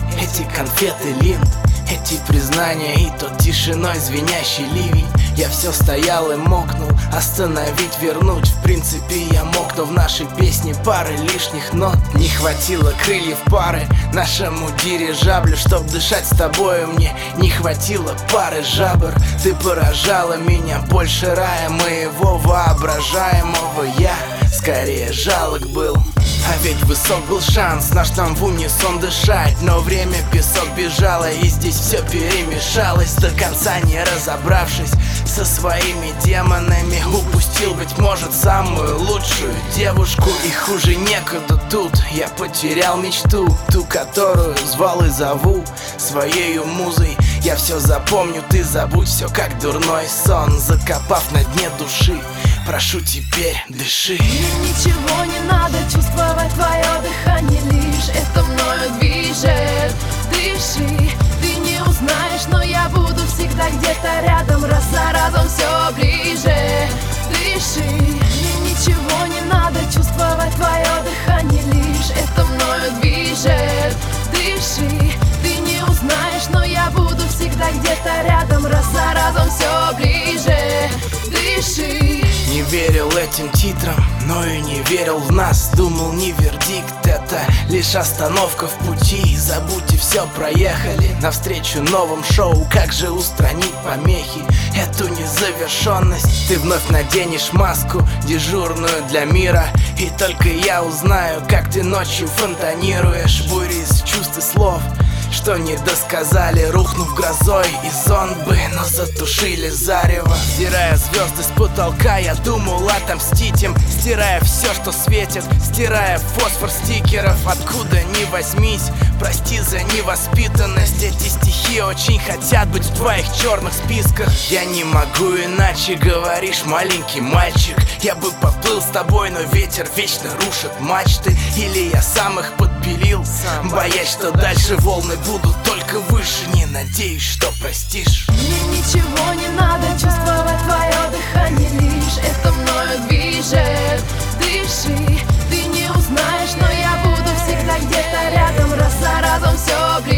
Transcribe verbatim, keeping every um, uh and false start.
Эти конфеты линд, эти признания и тот тишиной звенящий ливень. Я все стоял и мокнул, остановить, вернуть. В принципе я мог, но в нашей песне пары лишних нот. Не хватило крыльев пары нашему дирижаблю, чтоб дышать с тобою мне не хватило пары жабр. Ты поражала меня больше рая моего воображаемого. Я скорее жалок был. А ведь высок был шанс наш нам в унисон дышать. Но время песок бежало, и здесь все перемешалось, до конца не разобравшись со своими демонами. Упустил, быть может, самую лучшую девушку, и хуже некуда тут. Я потерял мечту, ту, которую звал и зову своею музой. Я все запомню, ты забудь все как дурной сон. Закопав на дне души, прошу теперь дыши. Мне ничего не надо чувствовать, твое дыхание лишь это мною движет. Дыши, ты не узнаешь, но я буду всегда где-то рядом, раз за разом все ближе. Дыши, мне ничего не надо чувствовать, твое дыхание лишь это мною движет. Дыши, ты не узнаешь, но я буду всегда где-то рядом, раз за разом все ближе. Дыши. Не верил этим титрам, но и не верил в нас. Думал, не вердикт, это лишь остановка в пути. Забудьте, все проехали навстречу новым шоу. Как же устранить помехи, эту незавершенность? Ты вновь наденешь маску, дежурную для мира, и только я узнаю, как ты ночью фонтанируешь. Бури из чувств и слов, что не досказали, рухнув грозой, и зонт бы, но затушили зарево. Стирая звезды с потолка, я думал отомстить им, стирая все, что светит, стирая фосфор стикеров. Откуда ни возьмись, прости за невоспитанность. Эти стихи очень хотят быть в твоих черных списках. Я не могу иначе, говоришь, маленький мальчик. Я бы поплыл с тобой, но ветер вечно рушит мачты. Или я сам их подпилил, боясь, что дальше волны будут только выше. Не надеюсь, что простишь. Мне ничего не надо чувствовать, твое дыхание лишь это мною движет. Дыши, ты не узнаешь, но я буду всегда где-то рядом, раз за разом все